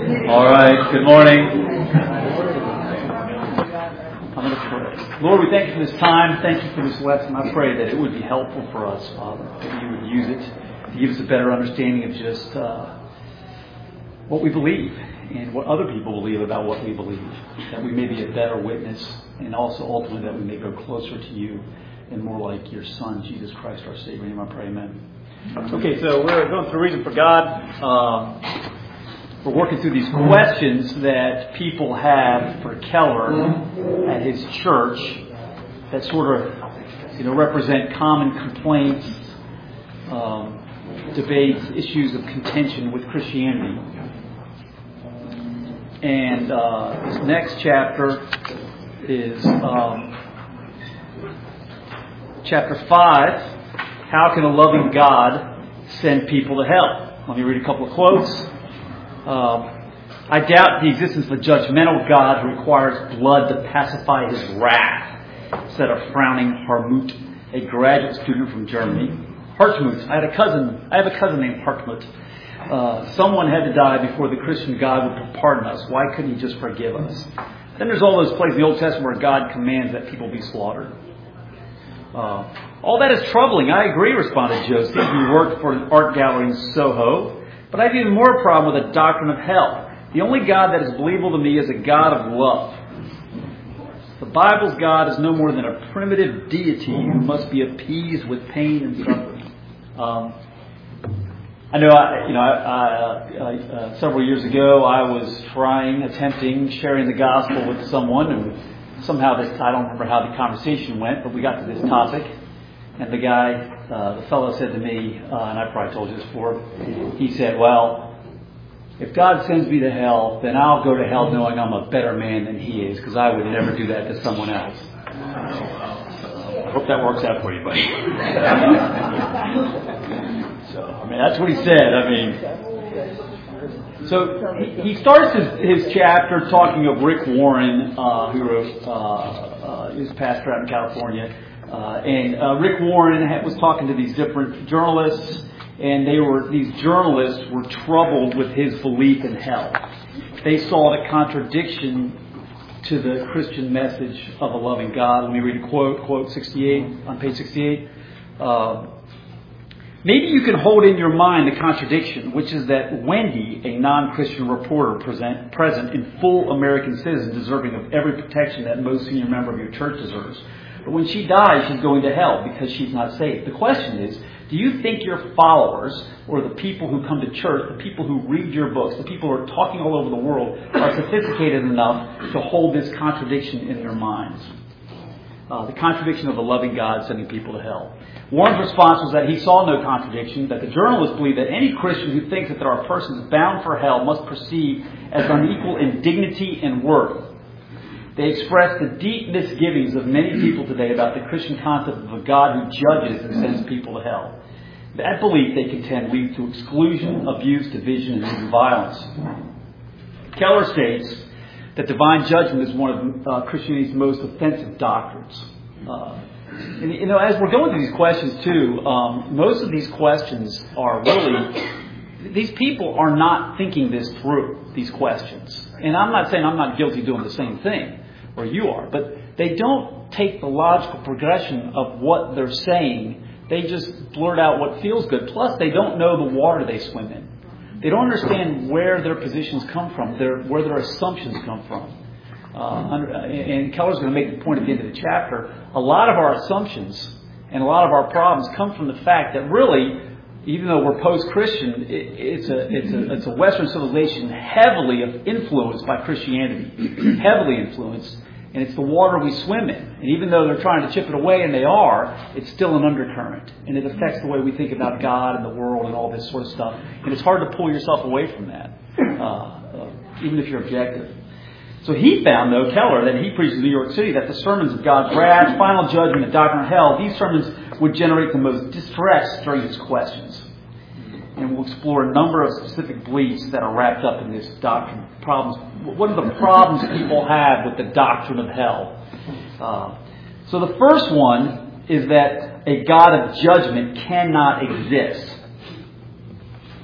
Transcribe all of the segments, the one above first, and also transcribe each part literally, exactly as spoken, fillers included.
All right, good morning. I'm going to pray. Lord, we thank you for this time. Thank you for this lesson. I pray that it would be helpful for us, Father, that you would use it to give us a better understanding of just uh, what we believe and what other people believe about what we believe, that we may be a better witness, and also ultimately that we may go closer to you and more like your Son, Jesus Christ, our Savior. In your name I pray, amen. Okay, so we're going through Reason for God. Uh, we're working through these questions that people have for Keller at his church that sort of, you know, represent common complaints, um, debates, issues of contention with Christianity. And uh, this next chapter is um, chapter five. How can a loving God send people to hell? Let me read a couple of quotes. Um, I doubt the existence of a judgmental God who requires blood to pacify his wrath, said a frowning Hartmut, a graduate student from Germany. Hartmut, I had a cousin. I have a cousin named Hartmut. Uh, someone had to die before the Christian God would pardon us. Why couldn't he just forgive us? Then there's all those places in the Old Testament where God commands that people be slaughtered. Uh, all that is troubling. I agree, responded Josie, who worked for an art gallery in Soho. But I have even more problem with the doctrine of hell. The only God that is believable to me is a God of love. The Bible's God is no more than a primitive deity who must be appeased with pain and suffering. Um, I know, I, you know, I, I, uh, several years ago, I was trying, attempting, sharing the gospel with someone, and somehow this, I don't remember how the conversation went, but we got to this topic, and the guy, uh, the fellow said to me, uh, and I probably told you this before, he said, well, if God sends me to hell, then I'll go to hell knowing I'm a better man than he is, because I would never do that to someone else. I hope that works out for you, buddy. So, I mean, that's what he said. I mean, so he starts his, his chapter talking of Rick Warren, uh, who wrote, uh, uh, is a pastor out in California. Uh, and uh, Rick Warren had, was talking to these different journalists, and they were these journalists were troubled with his belief in hell. They saw the contradiction to the Christian message of a loving God. Let me read a quote, quote sixty-eight, on page sixty-eight. Uh, Maybe you can hold in your mind the contradiction, which is that Wendy, a non-Christian reporter present, present in full American citizen, deserving of every protection that most senior member of your church deserves. But when she dies, she's going to hell because she's not saved. The question is, do you think your followers, or the people who come to church, the people who read your books, the people who are talking all over the world, are sophisticated enough to hold this contradiction in their minds? Uh, the contradiction of a loving God sending people to hell. Warren's response was that he saw no contradiction, that the journalists believe that any Christian who thinks that there are persons bound for hell must perceive as unequal in dignity and worth. They expressed the deep misgivings of many people today about the Christian concept of a God who judges and sends people to hell. That belief, they contend, leads to exclusion, abuse, division, and even violence. Keller states that divine judgment is one of uh, Christianity's most offensive doctrines. Uh, and, you know, as we're going through these questions, too, um, most of these questions are really, these people are not thinking this through, these questions. And I'm not saying I'm not guilty of doing the same thing, or you are, but they don't take the logical progression of what they're saying. They just blurt out what feels good. Plus, they don't know the water they swim in. They don't understand where their positions come from, their, where their assumptions come from. Uh, and Keller's going to make the point at the end of the chapter. A lot of our assumptions and a lot of our problems come from the fact that really, even though we're post-Christian, it, it's a it's a it's a Western civilization heavily influenced by Christianity, heavily influenced, and it's the water we swim in. And even though they're trying to chip it away, and they are, it's still an undercurrent, and it affects the way we think about God and the world and all this sort of stuff. And it's hard to pull yourself away from that, uh, uh, even if you're objective. So he found, though, Keller, that he preached in New York City, that the sermons of God's wrath, final judgment, and doctrine of hell, these sermons would generate the most distress during his questions. And we'll explore a number of specific beliefs that are wrapped up in this doctrine. Problems. What are the problems people have with the doctrine of hell? Uh, so the first one is that a God of judgment cannot exist.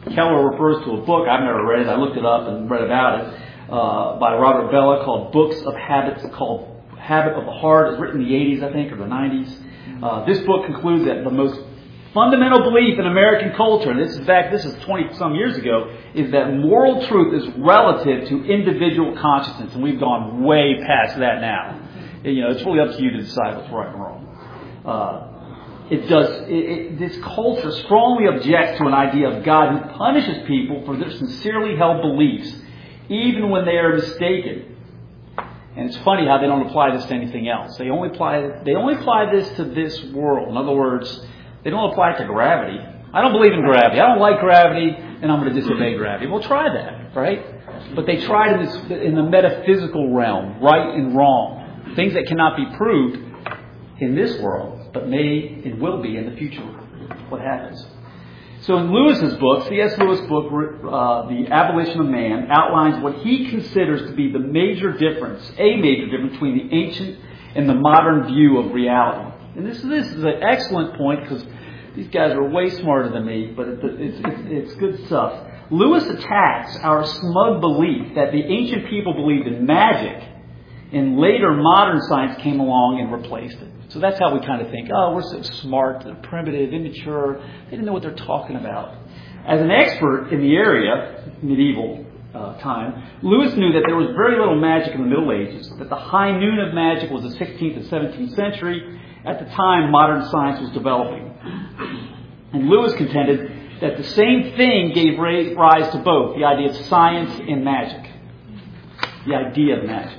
Keller refers to a book, I've never read it, I looked it up and read about it, uh, by Robert Bellah called Books of Habits, called Habit of the Heart. It was written in the eighties, I think, or the nineties. Uh, this book concludes that the most fundamental belief in American culture, and this is back, this is twenty some years ago, is that moral truth is relative to individual consciousness, and we've gone way past that now. You know, it's really up to you to decide what's right and wrong. Uh, it does. It, it, this culture strongly objects to an idea of God who punishes people for their sincerely held beliefs, even when they are mistaken. And it's funny how they don't apply this to anything else. They only apply they only apply this to this world. In other words, they don't apply it to gravity. I don't believe in gravity. I don't like gravity, and I'm going to disobey gravity. Well, try that, right? But they tried in, this, in the metaphysical realm, right and wrong, things that cannot be proved in this world, but may and will be in the future. What happens? So in Lewis's book, C S Lewis' book, uh, The Abolition of Man, outlines what he considers to be the major difference, a major difference between the ancient and the modern view of reality. And this, this is an excellent point because these guys are way smarter than me, but it's, it's, it's good stuff. Lewis attacks our smug belief that the ancient people believed in magic, and later modern science came along and replaced it. So that's how we kind of think, oh, we're so smart, they're primitive, immature, they didn't know what they're talking about. As an expert in the area, medieval uh, time, Lewis knew that there was very little magic in the Middle Ages, that the high noon of magic was the sixteenth and seventeenth century, at the time modern science was developing. And Lewis contended that the same thing gave rise to both, the idea of science and magic. The idea of magic.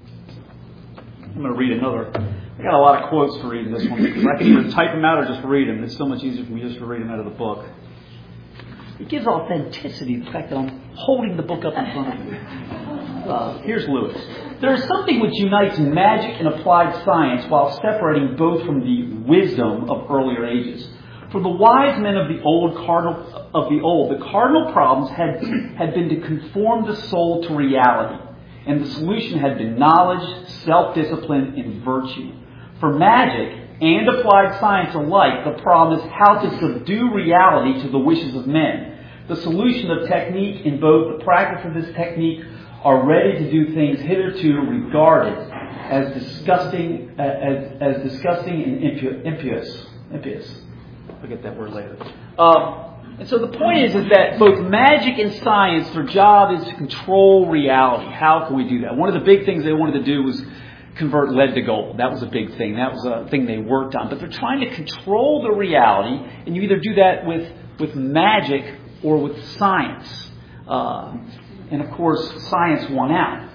I'm going to read another. I got a lot of quotes to read in this one because I can either type them out or just read them. It's so much easier for me just to read them out of the book. It gives authenticity, the fact that I'm holding the book up in front of me. Uh, here's Lewis. There is something which unites magic and applied science while separating both from the wisdom of earlier ages. For the wise men of the old cardinal of the old, the cardinal problems had, had been to conform the soul to reality. And the solution had been knowledge, self-discipline, and virtue. For magic and applied science alike, the problem is how to subdue reality to the wishes of men. The solution of technique in both the practice of this technique are ready to do things hitherto regarded as disgusting, as, as disgusting and impu- impious. Impious. I'll get that word later. Um, And so the point is, is that both magic and science, their job is to control reality. How can we do that? One of the big things they wanted to do was convert lead to gold. That was a big thing. That was a thing they worked on. But they're trying to control the reality, and you either do that with, with magic or with science. Uh, and of course, science won out.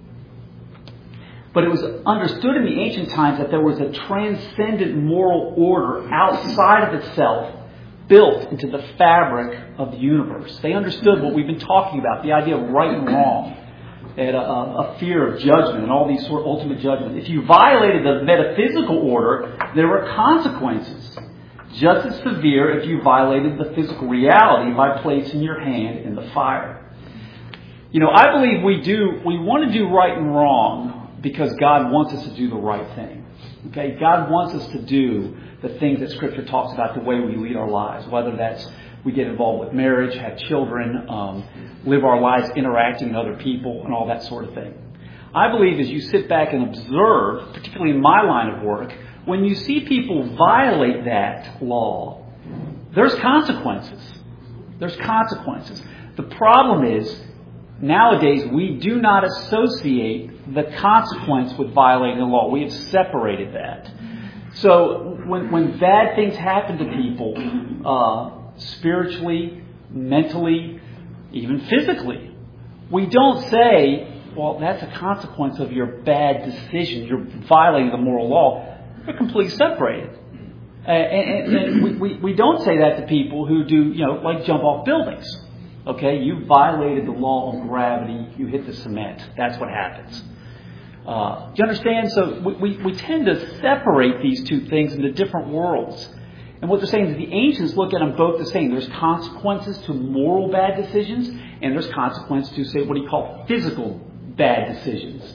But it was understood in the ancient times that there was a transcendent moral order outside of itself, built into the fabric of the universe. They understood what we've been talking about, the idea of right and wrong, and a, a fear of judgment, and all these sort of ultimate judgment. If you violated the metaphysical order, there were consequences, just as severe if you violated the physical reality by placing your hand in the fire. You know, I believe we do, we want to do right and wrong because God wants us to do the right thing. Okay? God wants us to do the things that Scripture talks about, the way we lead our lives, whether that's we get involved with marriage, have children, um, live our lives interacting with other people, and all that sort of thing. I believe as you sit back and observe, particularly in my line of work, when you see people violate that law, there's consequences. There's consequences. The problem is, nowadays, we do not associate the consequence with violating the law. We have separated that. So when, when bad things happen to people, uh, spiritually, mentally, even physically, we don't say, well, that's a consequence of your bad decision. You're violating the moral law. They're completely separated. Uh, and and we, we, we don't say that to people who do, you know, like jump off buildings. Okay, you violated the law of gravity. You hit the cement. That's what happens. Uh, do you understand? So we, we, we tend to separate these two things into different worlds. And what they're saying is the ancients look at them both the same. There's consequences to moral bad decisions, and there's consequences to, say, what do you call physical bad decisions.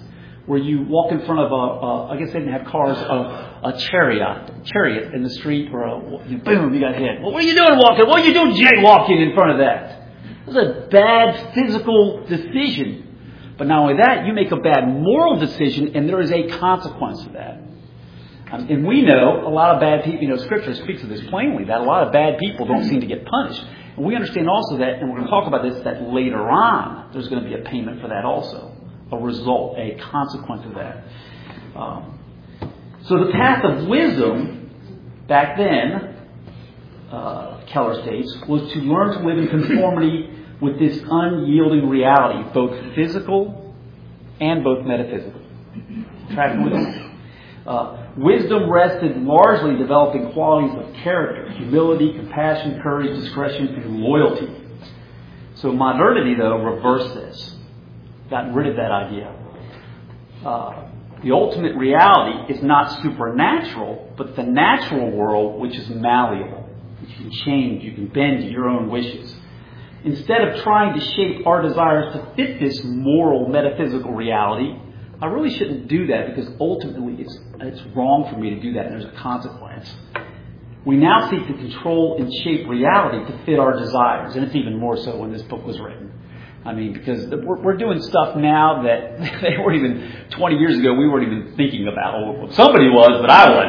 where you walk in front of a, a I guess they didn't have cars, a, a chariot, chariot in the street, or a, you, boom, you got hit. Well, what are you doing walking? What are you doing jaywalking in front of that? It was a bad physical decision. But not only that, you make a bad moral decision, and there is a consequence to that. Um, and we know a lot of bad people, you know, Scripture speaks of this plainly, that a lot of bad people don't seem to get punished. And we understand also that, and we're going to talk about this, that later on, there's going to be a payment for that also. A result, a consequence of that. Um, so the path of wisdom, back then, uh, Keller states, was to learn to live in conformity with this unyielding reality, both physical and both metaphysical. Tracking with us? Uh, wisdom rested largely in developing qualities of character, humility, compassion, courage, discretion, and loyalty. So modernity, though, reversed this. Gotten rid of that idea. Uh, the ultimate reality is not supernatural, but the natural world, which is malleable. You can change, you can bend to your own wishes. Instead of trying to shape our desires to fit this moral, metaphysical reality, I really shouldn't do that because ultimately it's, it's wrong for me to do that and there's a consequence. We now seek to control and shape reality to fit our desires, and it's even more so when this book was written. I mean, because we're, we're doing stuff now that they weren't even, twenty years ago, we weren't even thinking about. Well, somebody was, but I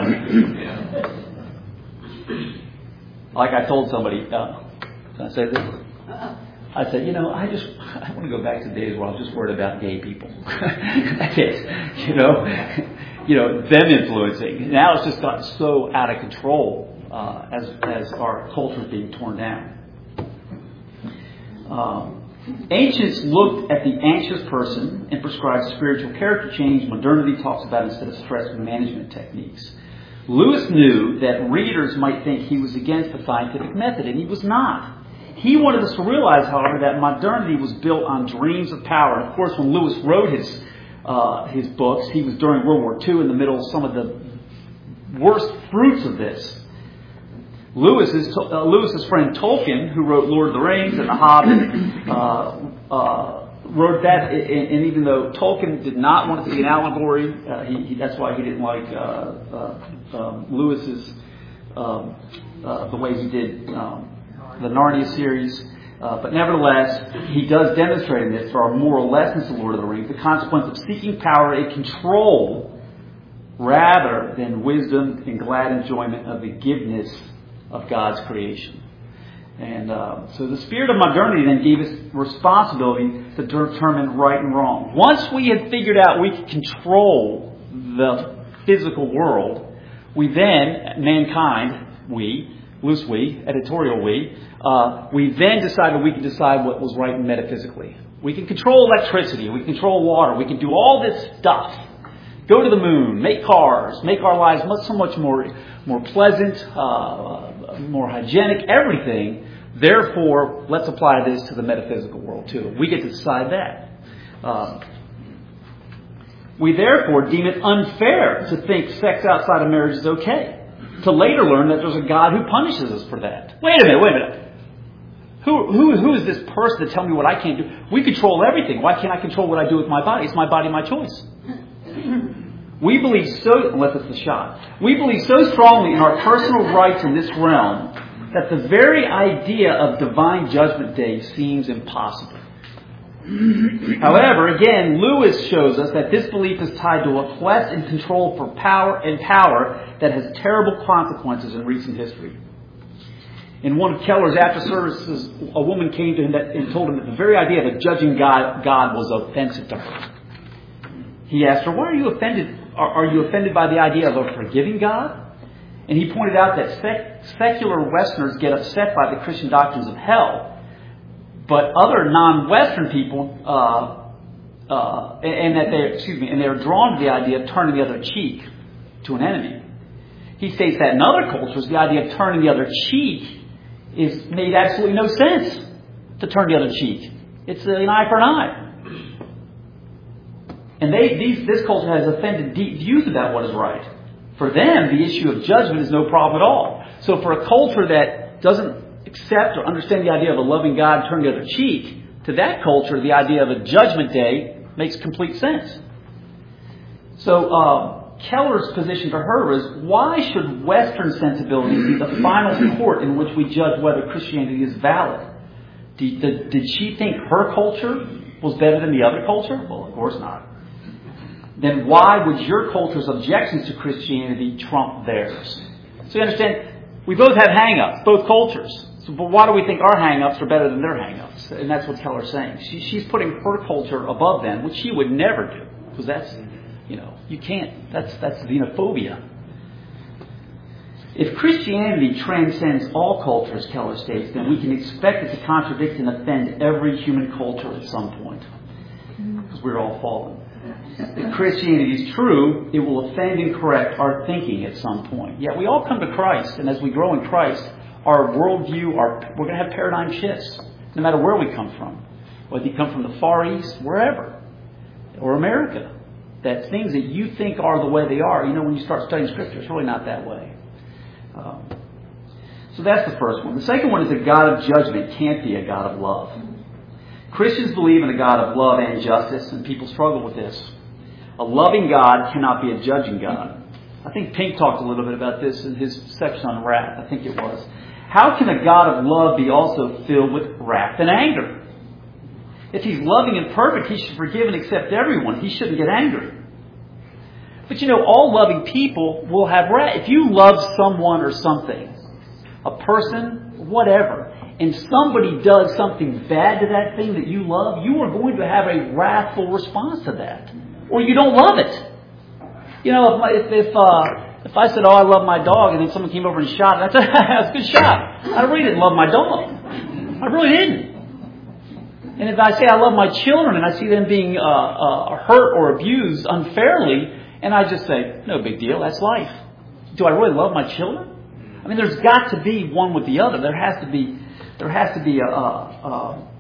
wasn't. Like I told somebody, uh, can I say this? I said, you know, I just, I want to go back to the days where I was just worried about gay people. That's it. You know, you know, them influencing. Now it's just gotten so out of control uh, as as our culture is being torn down. Um, ancients looked at the anxious person and prescribed spiritual character change. Modernity talks about instead of stress management techniques. Lewis knew that readers might think he was against the scientific method, and he was not. He wanted us to realize, however, that modernity was built on dreams of power. And of course, when Lewis wrote his uh, his books, he was during World War Two, in the middle of some of the worst fruits of this. Lewis's uh, Lewis's friend Tolkien, who wrote Lord of the Rings and The Hobbit, uh, uh, wrote that. And, and even though Tolkien did not want it to be an allegory, uh, he, he, that's why he didn't like uh, uh, um, Lewis's um, uh, the way he did. Um, the Narnia series, uh, but nevertheless, he does demonstrate in this, there are moral lessons to Lord of the Rings, the consequence of seeking power and control rather than wisdom and glad enjoyment of the giveness of God's creation. And uh, so the spirit of modernity then gave us responsibility to determine right and wrong. Once we had figured out we could control the physical world, we then, mankind, we, loose we, editorial we, uh, we then decided we could decide what was right metaphysically. We can control electricity, we can control water, we can do all this stuff. Go to the moon, make cars, make our lives much, so much more, more pleasant, uh, more hygienic, everything. Therefore, let's apply this to the metaphysical world too. We get to decide that. Uh, we therefore deem it unfair to think sex outside of marriage is okay. To later learn that there's a God who punishes us for that. Wait a minute, wait a minute. Who, who, who is this person to tell me what I can't do? We control everything. Why can't I control what I do with my body? It's my body, my choice. We believe so, unless it's a shot, we believe so strongly in our personal rights in this realm that the very idea of divine judgment day seems impossible. However, again, Lewis shows us that this belief is tied to a quest and control for power and power that has terrible consequences in recent history. In one of Keller's after services, a woman came to him that, and told him that the very idea of a judging God, God was offensive to her. He asked her, why are you offended? Are, are you offended by the idea of a forgiving God? And he pointed out that sec- secular Westerners get upset by the Christian doctrines of hell, but other non-Western people, uh, uh, and that they, excuse me, and they're drawn to the idea of turning the other cheek to an enemy. He states that in other cultures, the idea of turning the other cheek is made absolutely no sense. To turn the other cheek, it's an eye for an eye. And they, these, this culture has offended deep views about what is right. For them, the issue of judgment is no problem at all. So for a culture that doesn't accept or understand the idea of a loving God turning the other cheek, to that culture, the idea of a judgment day makes complete sense. So uh, Keller's position to her is, why should Western sensibilities be the final court in which we judge whether Christianity is valid? Did, did, did she think her culture was better than the other culture? Well, of course not. Then why would your culture's objections to Christianity trump theirs? So you understand, we both have hang-ups, both cultures. So, but why do we think our hang-ups are better than their hang-ups? And that's what Keller's saying. She, she's putting her culture above them, which she would never do. Because that's, you know, you can't. That's, that's xenophobia. If Christianity transcends all cultures, Keller states, then we can expect it to contradict and offend every human culture at some point. Because we're all fallen. If Christianity is true, it will offend and correct our thinking at some point. Yet we all come to Christ, and as we grow in Christ, our worldview, our, we're going to have paradigm shifts, no matter where we come from. Whether you come from the Far East, wherever, or America. That things that you think are the way they are, you know, when you start studying Scripture, it's really not that way. Um, so that's the first one. The second one is a God of judgment can't be a God of love. Christians believe in a God of love and justice, and people struggle with this. A loving God cannot be a judging God. I think Pink talked a little bit about this in his section on wrath. I think it was. How can a God of love be also filled with wrath and anger? If he's loving and perfect, he should forgive and accept everyone. He shouldn't get angry. But you know, all loving people will have wrath. If you love someone or something, a person, whatever, and somebody does something bad to that thing that you love, you are going to have a wrathful response to that. Or you don't love it. You know, if my, if if, uh, if I said, oh, I love my dog, and then someone came over and shot it, I'd say, that's a good shot. I really didn't love my dog. I really didn't. And if I say I love my children and I see them being uh, uh, hurt or abused unfairly, and I just say, no big deal, that's life. Do I really love my children? I mean, there's got to be one with the other. There has to be, there has to be a, a,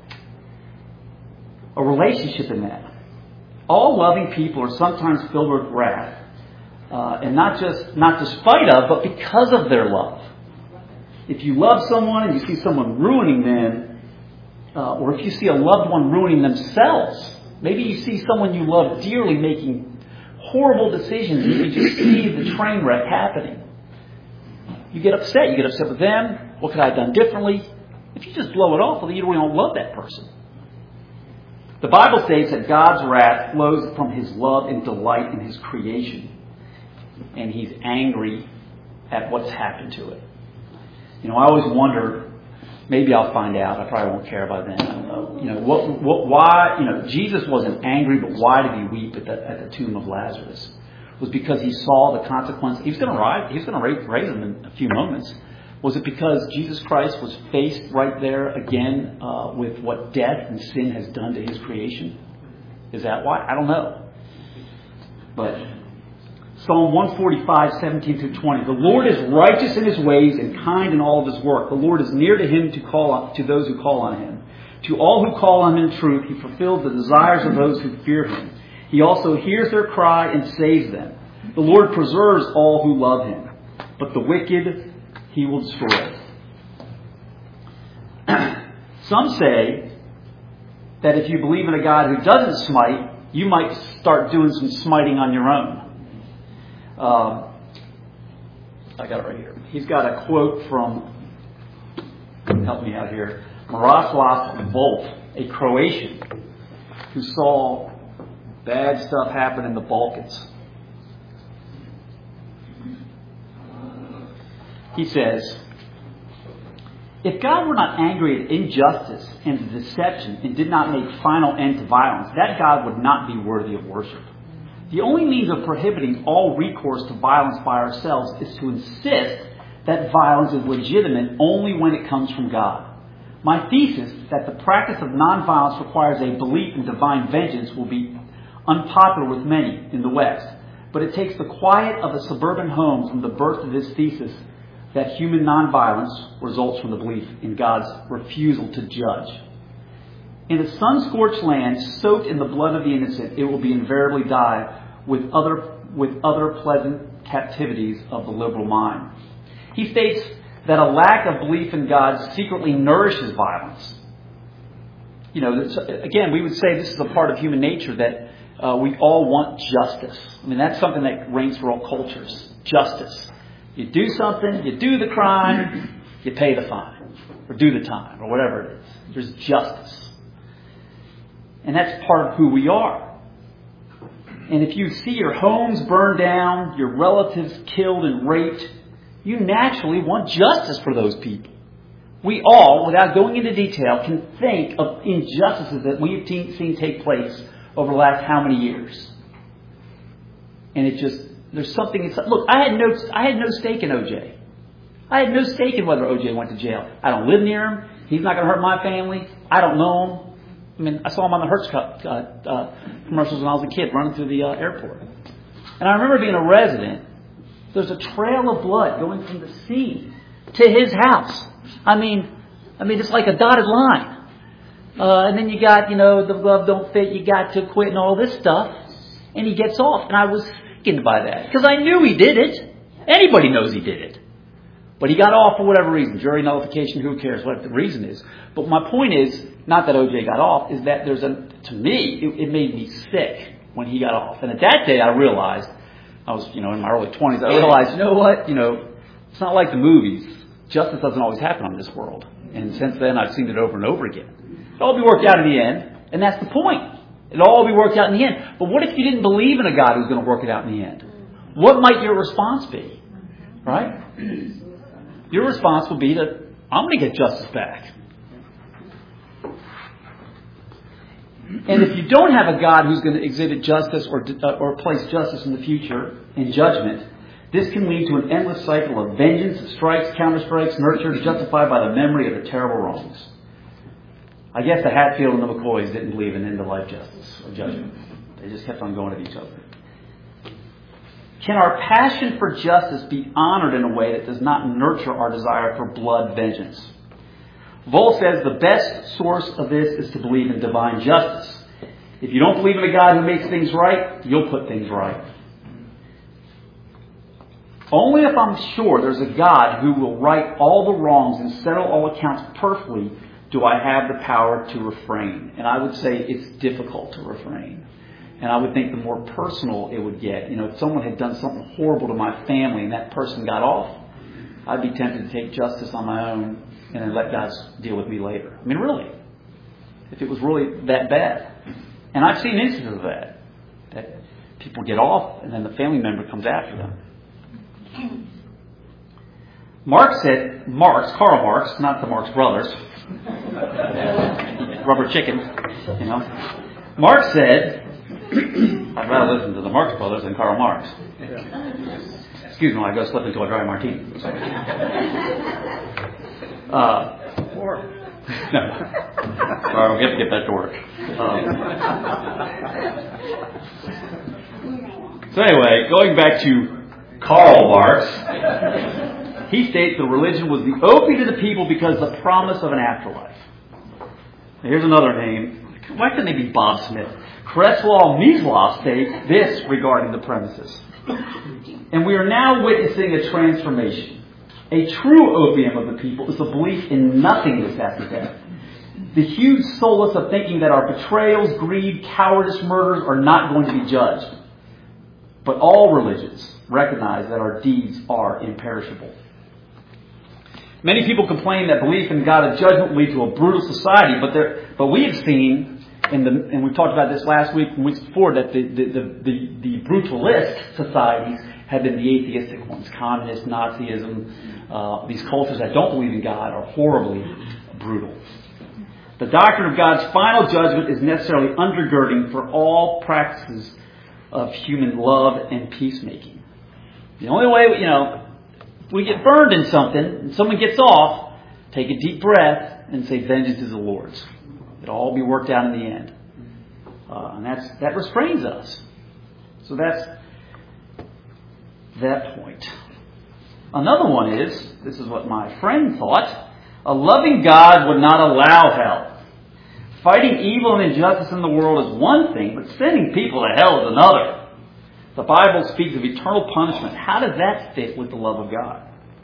a relationship in that. All loving people are sometimes filled with wrath, uh, and not just not despite of, but because of their love. If you love someone and you see someone ruining them, uh, or if you see a loved one ruining themselves, maybe you see someone you love dearly making horrible decisions, and you just see the train wreck happening. You get upset. You get upset with them. What could I have done differently? If you just blow it off, well, then you really don't love that person. The Bible states that God's wrath flows from His love and delight in His creation. And He's angry at what's happened to it. You know, I always wonder, maybe I'll find out. I probably won't care by then. I don't know. You know, what, what, why, you know, Jesus wasn't angry, but why did He weep at the, at the tomb of Lazarus? It was because He saw the consequence. He was going to rise, He was going to raise, raise him in a few moments. Was it because Jesus Christ was faced right there again uh, with what death and sin has done to His creation? Is that why? I don't know. But Psalm one forty-five, seventeen through twenty. The Lord is righteous in His ways and kind in all of His work. The Lord is near to him to call on, to those who call on Him. To all who call on Him in truth, He fulfills the desires of those who fear Him. He also hears their cry and saves them. The Lord preserves all who love Him, but the wicked He will destroy. Some say that if you believe in a God who doesn't smite, you might start doing some smiting on your own. Uh, I got it right here. He's got a quote from, help me out here, Miroslav Volf, a Croatian who saw bad stuff happen in the Balkans. He says, if God were not angry at injustice and deception and did not make final end to violence, that God would not be worthy of worship. The only means of prohibiting all recourse to violence by ourselves is to insist that violence is legitimate only when it comes from God. My thesis that the practice of nonviolence requires a belief in divine vengeance will be unpopular with many in the West, but it takes the quiet of a suburban home from the birth of this thesis that human nonviolence results from the belief in God's refusal to judge. In a sun-scorched land soaked in the blood of the innocent, it will be invariably die with other with other pleasant captivities of the liberal mind. He states that a lack of belief in God secretly nourishes violence. You know, again, we would say this is a part of human nature that uh, we all want justice. I mean, that's something that reigns for all cultures. Justice. You do something, you do the crime, you pay the fine, or do the time, or whatever it is. There's justice. And that's part of who we are. And if you see your homes burned down, your relatives killed and raped, you naturally want justice for those people. We all, without going into detail, can think of injustices that we have seen take place over the last how many years. And it just, there's something inside. Look, I had no, I had no stake in O J. I had no stake in whether O J went to jail. I don't live near him. He's not going to hurt my family. I don't know him. I mean, I saw him on the Hertz Cup uh, uh, commercials when I was a kid, running through the uh, airport. And I remember being a resident. There's a trail of blood going from the scene to his house. I mean, I mean, it's like a dotted line. Uh, and then you got, you know, the glove don't fit, you got to quit and all this stuff. And he gets off. And I was sickened by that. Because I knew he did it. Anybody knows he did it. But he got off for whatever reason. Jury nullification, who cares what the reason is. But my point is, not that O J got off, is that there's a, to me, it, it made me sick when he got off. And at that day I realized, I was, you know, in my early twenties, I realized, you know what, you know, it's not like the movies. Justice doesn't always happen on this world. And since then, I've seen it over and over again. It'll all be worked out in the end. And that's the point. It'll all be worked out in the end. But what if you didn't believe in a God who's going to work it out in the end? What might your response be? Right? Your response will be that I'm going to get justice back. And if you don't have a God who's going to exhibit justice or, uh, or place justice in the future in judgment, this can lead to an endless cycle of vengeance, strikes, counter-strikes, nurtured, justified by the memory of the terrible wrongs. I guess the Hatfield and the McCoys didn't believe in end-of-life justice or judgment. They just kept on going at each other. Can our passion for justice be honored in a way that does not nurture our desire for blood vengeance? Volz says the best source of this is to believe in divine justice. If you don't believe in a God who makes things right, you'll put things right. Only if I'm sure there's a God who will right all the wrongs and settle all accounts perfectly do I have the power to refrain. And I would say it's difficult to refrain. And I would think the more personal it would get. You know, if someone had done something horrible to my family and that person got off, I'd be tempted to take justice on my own and then let God deal with me later. I mean, really. If it was really that bad. And I've seen instances of that. That people get off and then the family member comes after them. Marx said, Marx, Karl Marx, not the Marx Brothers, rubber chickens, you know. Marx said, I'd rather listen to the Marx Brothers than Karl Marx. Excuse me while I go slip into a dry martini. Uh, no. Sorry, I'll get to get back to work. Um, so anyway, going back to Karl Marx, he states that religion was the opiate of the people because of the promise of an afterlife. Now, here's another name. Why couldn't they be Bob Smith? Kretslaw Mislav states this regarding the premises. And we are now witnessing a transformation. A true opium of the people is the belief in nothingness after death. The huge solace of thinking that our betrayals, greed, cowardice, murders are not going to be judged. But all religions recognize that our deeds are imperishable. Many people complain that belief in God of judgment will lead to a brutal society, but there, but we have seen, in the, and we talked about this last week and weeks before, that the, the, the, the, the brutalist societies have been the atheistic ones. Communist, Nazism, uh, these cultures that don't believe in God are horribly brutal. The doctrine of God's final judgment is necessarily undergirding for all practices of human love and peacemaking. The only way, you know, if we get burned in something and someone gets off, take a deep breath and say, vengeance is the Lord's. It'll all be worked out in the end. Uh, and that's that restrains us. So that's that point. Another one is, this is what my friend thought, a loving God would not allow hell. Fighting evil and injustice in the world is one thing, but sending people to hell is another. The Bible speaks of eternal punishment. How does that fit with the love of God?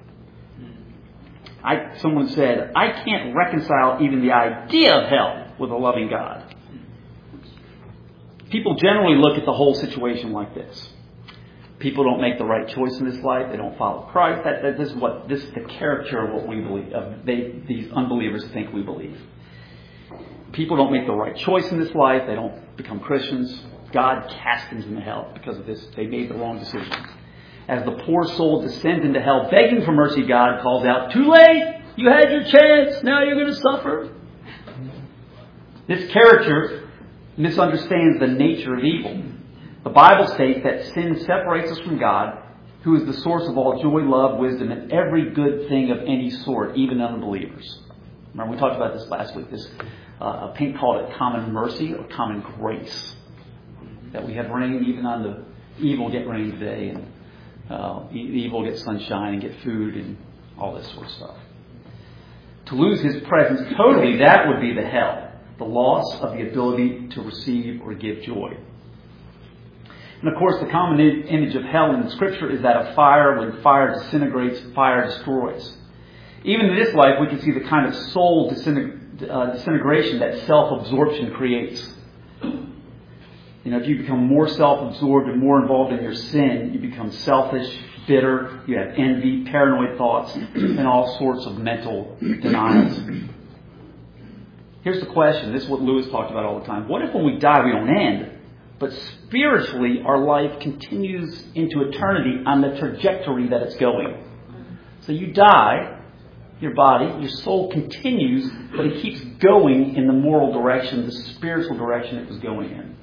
I, someone said, I can't reconcile even the idea of hell with a loving God. People generally look at the whole situation like this. People don't make the right choice in this life. They don't follow Christ. That, that this is what this is the character of what we believe. Of they, these unbelievers think we believe. People don't make the right choice in this life. They don't become Christians. God casts them into hell because of this. They made the wrong decisions. As the poor soul descends into hell, begging for mercy, God calls out, "Too late! You had your chance. Now you're going to suffer." This character misunderstands the nature of evil. The Bible states that sin separates us from God, who is the source of all joy, love, wisdom, and every good thing of any sort, even unbelievers. Remember, we talked about this last week. This uh, Pink called it common mercy or common grace. That we have rain even on the evil get rain today, and uh, evil get sunshine and get food and all this sort of stuff. To lose His presence totally, that would be the hell. The loss of the ability to receive or give joy. And of course, the common image of hell in the Scripture is that of fire. When fire disintegrates, fire destroys. Even in this life, we can see the kind of soul disintegration uh, disintegration that self-absorption creates. You know, if you become more self-absorbed and more involved in your sin, you become selfish, bitter, you have envy, paranoid thoughts, and all sorts of mental denials. Here's the question. This is what Lewis talked about all the time. What if when we die we don't end, but spiritually our life continues into eternity on the trajectory that it's going? So you die, your body, your soul continues, but it keeps going in the moral direction, the spiritual direction it was going in.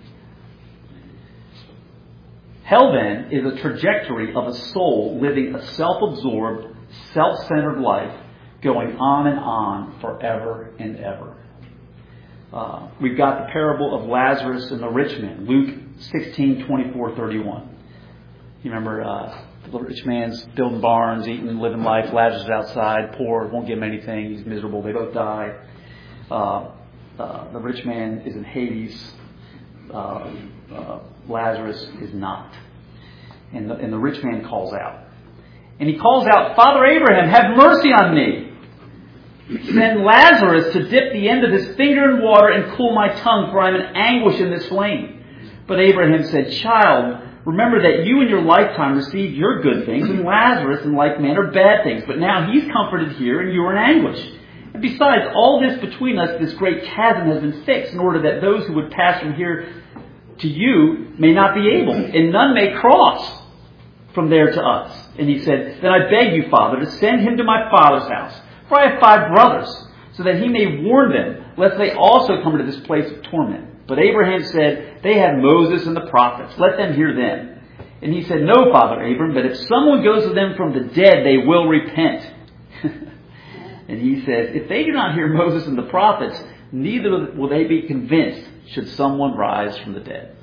Hell, then, is a trajectory of a soul living a self-absorbed, self-centered life going on and on forever and ever. Uh, we've got the parable of Lazarus and the rich man, Luke sixteen, twenty-four, thirty-one. You remember uh, the rich man's building barns, eating, living life. Lazarus is outside, poor, won't give him anything. He's miserable. They both die. Uh, uh, the rich man is in Hades. Uh, uh, Lazarus is not. And the, and the rich man calls out. And he calls out, "Father Abraham, have mercy on me. Send Lazarus to dip the end of his finger in water and cool my tongue, for I am in anguish in this flame." But Abraham said, "Child, remember that you in your lifetime received your good things, and Lazarus in like manner bad things. But now he's comforted here, and you are in anguish. And besides, all this between us, this great chasm has been fixed, in order that those who would pass from here to you may not be able, and none may cross from there to us." And he said, "Then I beg you, Father, to send him to my father's house. For I have five brothers, so that he may warn them, lest they also come into this place of torment." But Abraham said, "They have Moses and the prophets. Let them hear them." And he said, "No, Father Abraham, but if someone goes to them from the dead, they will repent." And he says, "If they do not hear Moses and the prophets, neither will they be convinced should someone rise from the dead."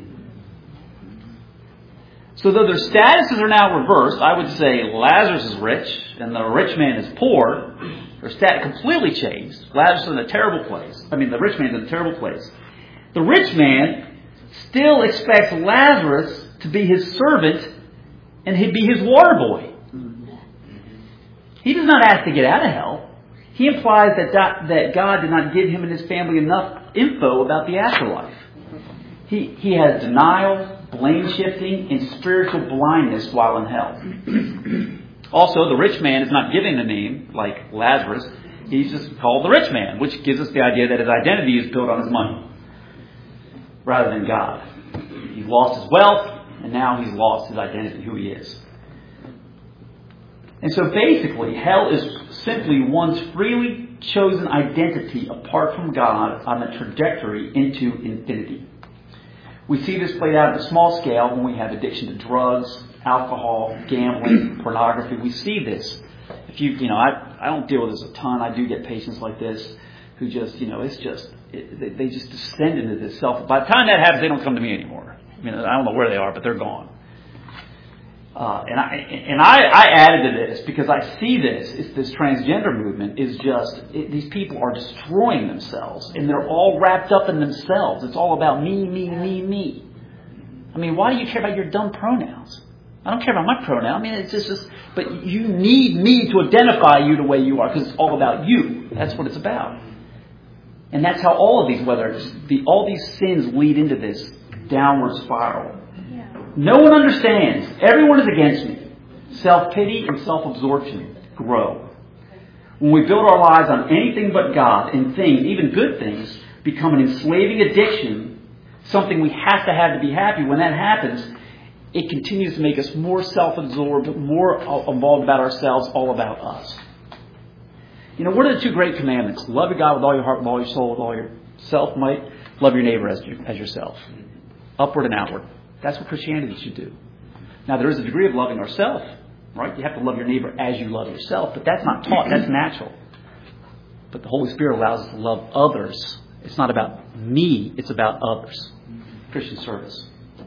So though their statuses are now reversed, I would say Lazarus is rich and the rich man is poor. Their stat completely changed. Lazarus is in a terrible place. I mean, the rich man is in a terrible place. The rich man still expects Lazarus to be his servant and he'd be his water boy. He does not ask to get out of hell. He implies that that God did not give him and his family enough info about the afterlife. He, he has denial, blame shifting, and spiritual blindness while in hell. Also, the rich man is not given a name like Lazarus. He's just called the rich man, which gives us the idea that his identity is built on his money rather than God. He's lost his wealth, and now he's lost his identity, who he is. And so basically, hell is simply one's freely chosen identity apart from God on a trajectory into infinity. We see this played out at a small scale when we have addiction to drugs, alcohol, gambling, pornography. We see this. If you, you know, I, I don't deal with this a ton. I do get patients like this who just, you know, it's just, it, they, they just descend into this self. By the time that happens, they don't come to me anymore. I mean, I don't know where they are, but they're gone. Uh, and I and I, I added to this because I see this. It's this transgender movement is just it, these people are destroying themselves, and they're all wrapped up in themselves. It's all about me, me, me, me. I mean, why do you care about your dumb pronouns? I don't care about my pronoun. I mean, it's just, just but you need me to identify you the way you are because it's all about you. That's what it's about, and that's how all of these, whether it's the all these sins lead into this downward spiral. No one understands. Everyone is against me. Self-pity and self-absorption grow. When we build our lives on anything but God and things, even good things, become an enslaving addiction, something we have to have to be happy. When that happens, it continues to make us more self-absorbed, more involved about ourselves, all about us. You know, what are the two great commandments? Love your God with all your heart, with all your soul, with all your self might. Love your neighbor as, you, as yourself. Upward and outward. That's what Christianity should do. Now, there is a degree of loving ourselves, right? You have to love your neighbor as you love yourself, but that's not taught. That's natural. But the Holy Spirit allows us to love others. It's not about me. It's about others. Christian service.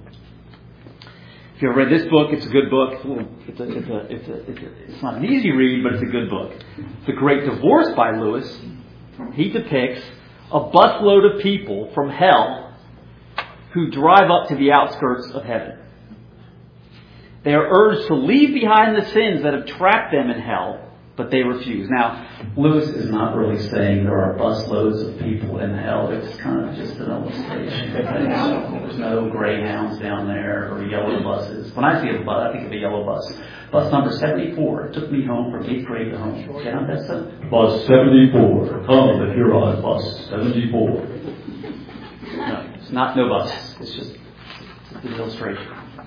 If you ever read this book, it's a good book. It's, a, it's, a, it's, a, it's, a, it's not an easy read, but it's a good book. The Great Divorce by Lewis. He depicts a busload of people from hell who drive up to the outskirts of heaven. They are urged to leave behind the sins that have trapped them in hell, but they refuse. Now, Lewis is not really saying there are busloads of people in hell. It's kind of just an illustration. There's no Greyhounds down there or yellow buses. When I see a bus, I think of a yellow bus. Bus number seventy-four took me home from eighth grade to home. Yeah, that's a bus seventy-four. Come if you're on bus seventy-four. No, it's not no buses. It's just it's an illustration.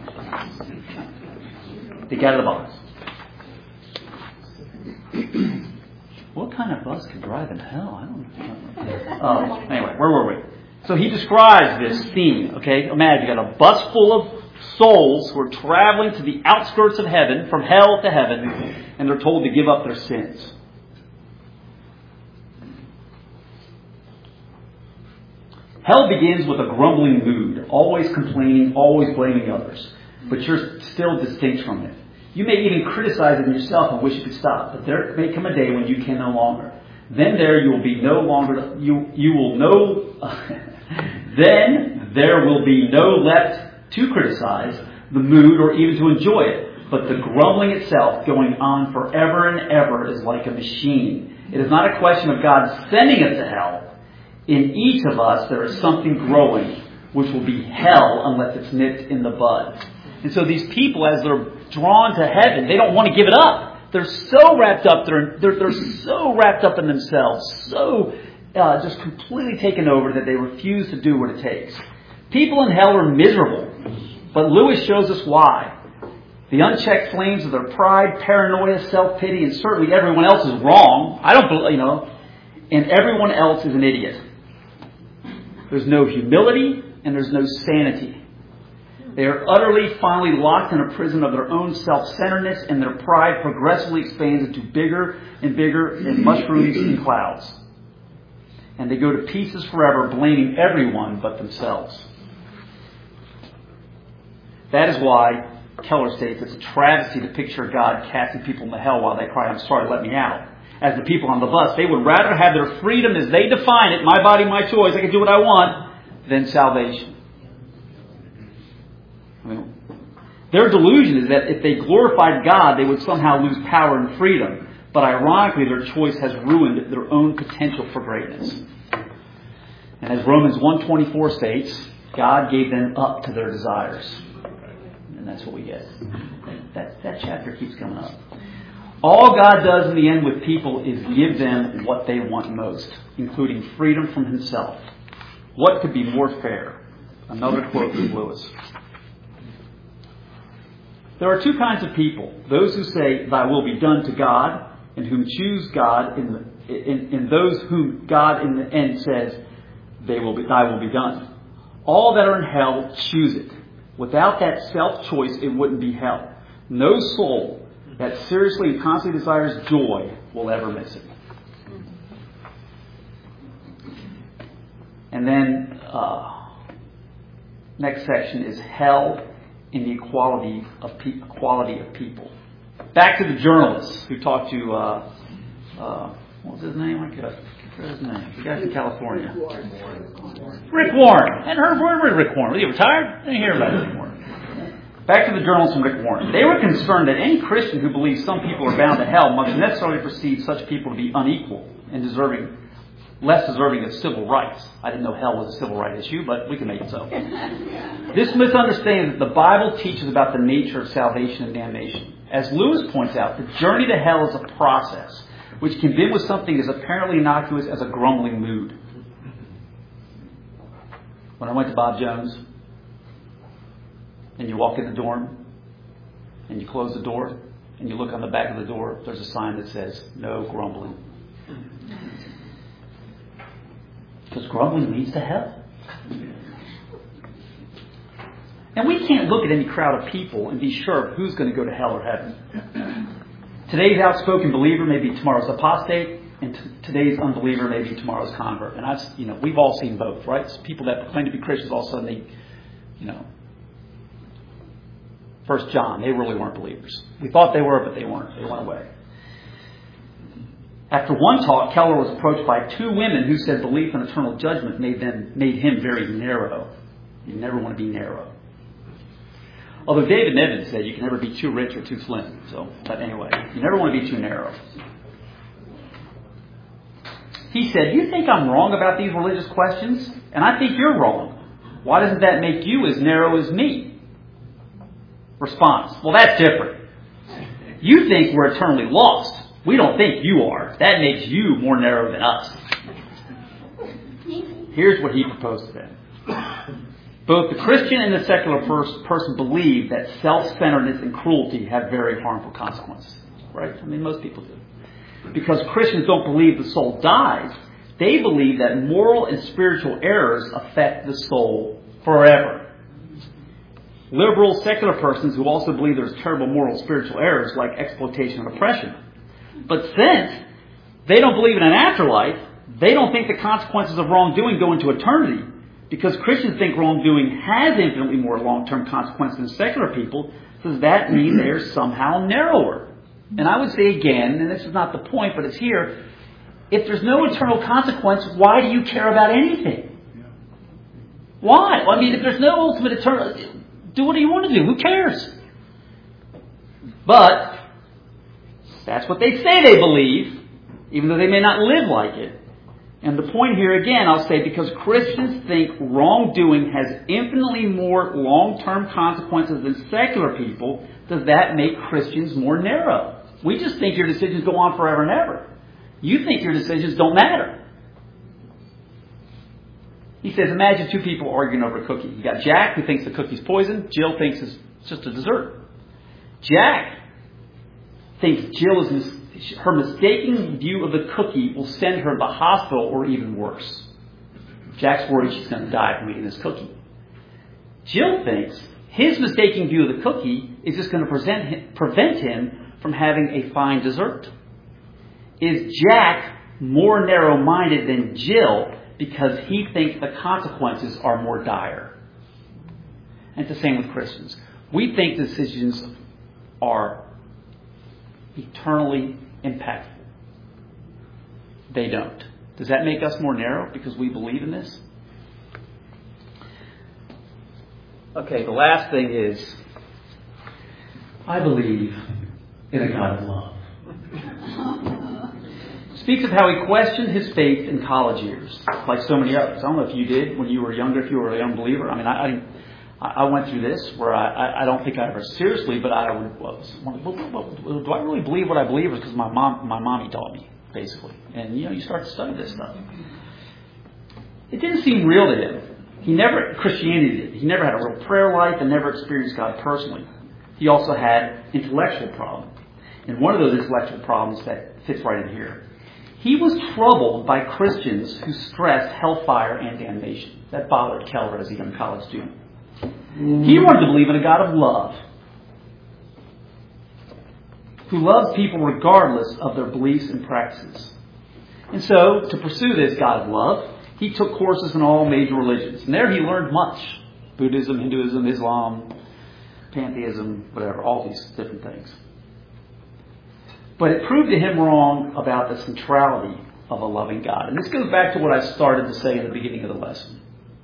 They get out of the box. What kind of bus could drive in hell? I don't know. Oh, anyway, where were we? So he describes this scene, okay? Imagine you got a bus full of souls who are traveling to the outskirts of heaven, from hell to heaven, and they're told to give up their sins. Hell begins with a grumbling mood, always complaining, always blaming others. But you're still distinct from it. You may even criticize it in yourself and wish it could stop, but there may come a day when you can no longer. Then there you will be no longer, you, you will know, then there will be no left to criticize the mood or even to enjoy it. But the grumbling itself going on forever and ever is like a machine. It is not a question of God sending us to hell. In each of us there is something growing which will be hell unless it's nipped in the bud. And so these people, as they're drawn to heaven, they don't want to give it up. They're so wrapped up, they're, they're, they're so wrapped up in themselves, so uh, just completely taken over that they refuse to do what it takes. People in hell are miserable, but Lewis shows us why. The unchecked flames of their pride, paranoia, self-pity, and certainly everyone else is wrong. I don't believe, you know, and everyone else is an idiot. There's no humility and there's no sanity. They are utterly, finally locked in a prison of their own self-centeredness, and their pride progressively expands into bigger and bigger and mushrooms in clouds. And they go to pieces forever, blaming everyone but themselves. That is why Keller states it's a travesty to picture God casting people into hell while they cry, "I'm sorry, let me out." As the people on the bus, they would rather have their freedom as they define it, my body, my choice, I can do what I want, than salvation. I mean, their delusion is that if they glorified God, they would somehow lose power and freedom. But ironically, their choice has ruined their own potential for greatness. And as Romans one twenty-four states, God gave them up to their desires. And that's what we get. That, that chapter keeps coming up. All God does in the end with people is give them what they want most, including freedom from himself. What could be more fair? Another quote from Lewis. There are two kinds of people. Those who say, "Thy will be done" to God, and whom choose God, in the, in, in those whom God in the end says, "They will be, Thy will be done." All that are in hell choose it. Without that self-choice, it wouldn't be hell. No soul that seriously and constantly desires joy will ever miss it. And then, uh, next section is hell in the equality of pe- equality of people. Back to the journalists who talked to, uh, uh, what was his name? I forgot his name. The guy from California. Rick Warren. I hadn't heard of Rick Warren. Was he retired? I didn't hear about it anymore. Back to the journalists from Rick Warren. They were concerned that any Christian who believes some people are bound to hell must necessarily perceive such people to be unequal and deserving less deserving of civil rights. I didn't know hell was a civil right issue, but we can make it so. This misunderstanding that the Bible teaches about the nature of salvation and damnation. As Lewis points out, the journey to hell is a process which can begin with something as apparently innocuous as a grumbling mood. When I went to Bob Jones, and you walk in the dorm, and you close the door, and you look on the back of the door, there's a sign that says, no grumbling. Because grumbling leads to hell. And we can't look at any crowd of people and be sure of who's going to go to hell or heaven. Today's outspoken believer may be tomorrow's apostate, and t- today's unbeliever may be tomorrow's convert. And I've, you know, we've all seen both, right? So people that claim to be Christians, all of a sudden they, you know, First John, they really weren't believers. We thought they were, but they weren't. They went away. After one talk, Keller was approached by two women who said belief in eternal judgment made them made him very narrow. You never want to be narrow. Although David Nevins said you can never be too rich or too slim. So, but anyway, you never want to be too narrow. He said, "You think I'm wrong about these religious questions? And I think you're wrong. Why doesn't that make you as narrow as me?" Response: "Well, that's different. You think we're eternally lost. We don't think you are. That makes you more narrow than us." Here's what he proposed to them. Both the Christian and the secular pers- person believe that self-centeredness and cruelty have very harmful consequences. Right? I mean, most people do. Because Christians don't believe the soul dies, they believe that moral and spiritual errors affect the soul forever. Liberal, secular persons who also believe there's terrible moral spiritual errors like exploitation and oppression. But since they don't believe in an afterlife, they don't think the consequences of wrongdoing go into eternity. Because Christians think wrongdoing has infinitely more long-term consequences than secular people, does that mean they're somehow narrower? And I would say again, and this is not the point, but it's here, if there's no eternal consequence, why do you care about anything? Why? I mean, if there's no ultimate eternal, do what you want to do. Who cares? But that's what they say they believe, even though they may not live like it. And the point here again, I'll say, because Christians think wrongdoing has infinitely more long-term consequences than secular people, does that make Christians more narrow? We just think your decisions go on forever and ever. You think your decisions don't matter. He says, imagine two people arguing over a cookie. You got Jack, who thinks the cookie's poison. Jill thinks it's just a dessert. Jack thinks Jill is mis- her mistaken view of the cookie will send her to the hospital or even worse. Jack's worried she's going to die from eating this cookie. Jill thinks his mistaken view of the cookie is just going to present him, prevent him from having a fine dessert. Is Jack more narrow-minded than Jill because he thinks the consequences are more dire? And it's the same with Christians. We think decisions are eternally impactful. They don't. Does that make us more narrow because we believe in this? Okay, the last thing is, I believe in a God of love. Speaks of how he questioned his faith in college years, like so many others. I don't know if you did when you were younger, if you were a young believer. I mean, I I, I went through this where I, I, I don't think I ever seriously, but I was, well, do I really believe what I believe? Because my mom, my mommy taught me, basically. And, you know, you start to study this stuff. It didn't seem real to him. He never, Christianity did. He never had a real prayer life and never experienced God personally. He also had intellectual problems. And one of those intellectual problems that fits right in here. He was troubled by Christians who stressed hellfire and damnation. That bothered Keller as a young college student. He wanted to believe in a God of love, who loves people regardless of their beliefs and practices. And so, to pursue this God of love, he took courses in all major religions. And there he learned much. Buddhism, Hinduism, Islam, pantheism, whatever, all these different things. But it proved to him wrong about the centrality of a loving God. And this goes back to what I started to say in the beginning of the lesson.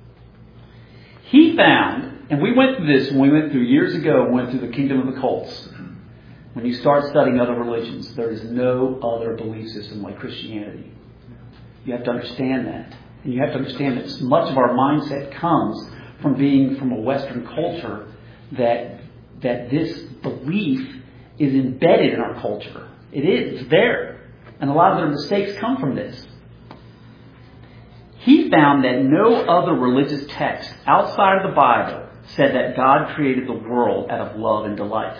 He found, and we went through this when we went through years ago, went through the kingdom of the cults. When you start studying other religions, there is no other belief system like Christianity. You have to understand that. And you have to understand that much of our mindset comes from being from a Western culture that that this belief is embedded in our culture. It is. It's there. And a lot of their mistakes come from this. He found that no other religious text outside of the Bible said that God created the world out of love and delight.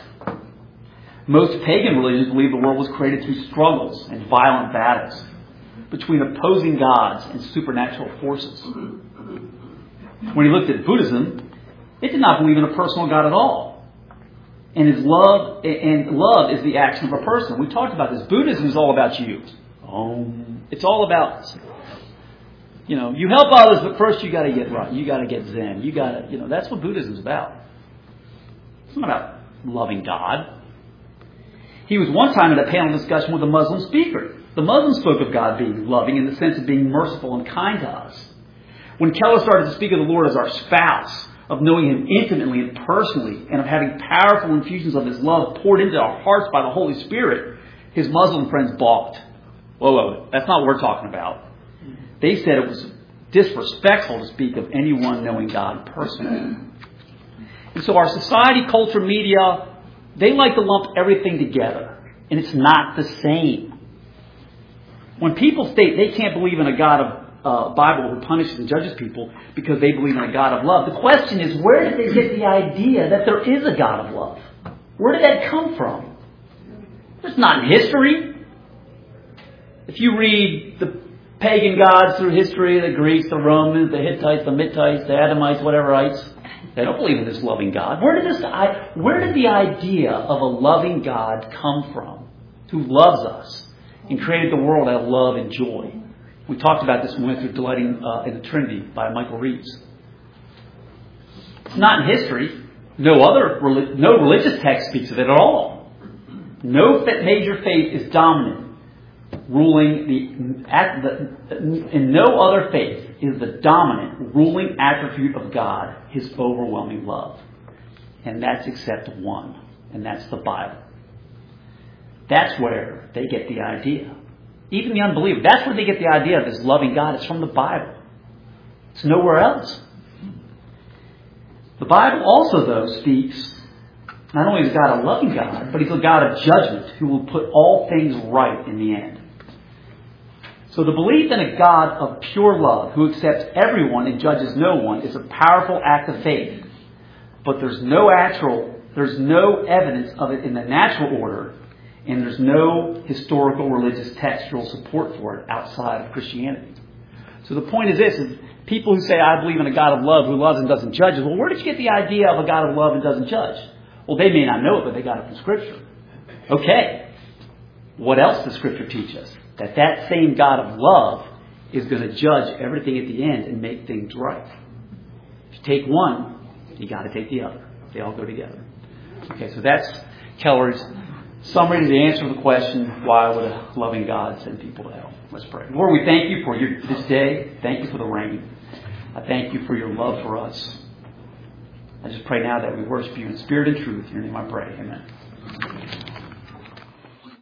Most pagan religions believe the world was created through struggles and violent battles between opposing gods and supernatural forces. When he looked at Buddhism, it did not believe in a personal God at all. And his love and love is the action of a person. We talked about this. Buddhism is all about you. Um, it's all about, you know, you help others, but first you got to get right. You got to get Zen. You got to, you know, that's what Buddhism is about. It's not about loving God. He was one time in a panel discussion with a Muslim speaker. The Muslim spoke of God being loving in the sense of being merciful and kind to us. When Keller started to speak of the Lord as our spouse, of knowing Him intimately and personally, and of having powerful infusions of His love poured into our hearts by the Holy Spirit, his Muslim friends balked. Whoa, whoa, that's not what we're talking about. They said it was disrespectful to speak of anyone knowing God personally. And so our society, culture, media, they like to lump everything together. And it's not the same. When people state they can't believe in a God of uh, Bible who punishes and judges people because they believe in a God of love, the question is, where did they get the idea that there is a God of love? Where did that come from? It's not in history. If you read the pagan gods through history, the Greeks, the Romans, the Hittites, the Mittites, the Adamites, whateverites, they don't believe in this loving God. Where did this? Where did the idea of a loving God come from, who loves us and created the world out of love and joy? We talked about this when we went through Delighting uh, in the Trinity by Michael Reeves. It's not in history. No other, no religious text speaks of it at all. No major faith is dominant, ruling the, at the in no other faith is the dominant ruling attribute of God His overwhelming love, and that's except one, and that's the Bible. That's where they get the idea. Even the unbeliever, that's where they get the idea of this loving God. It's from the Bible. It's nowhere else. The Bible also, though, speaks, not only is God a loving God, but He's a God of judgment who will put all things right in the end. So the belief in a God of pure love who accepts everyone and judges no one is a powerful act of faith. But there's no actual, there's no evidence of it in the natural order, and there's no historical religious textual support for it outside of Christianity. So the point is this, is people who say, I believe in a God of love who loves and doesn't judge, well, where did you get the idea of a God of love and doesn't judge? Well, they may not know it, but they got it from Scripture. Okay. What else does Scripture teach us? That that same God of love is going to judge everything at the end and make things right. If you take one, you got to take the other. They all go together. Okay, so that's Keller's summary to the answer to the question, why would a loving God send people to hell? Let's pray. Lord, we thank you for your, this day. Thank you for the rain. I thank you for your love for us. I just pray now that we worship you in spirit and truth. In your name I pray. Amen.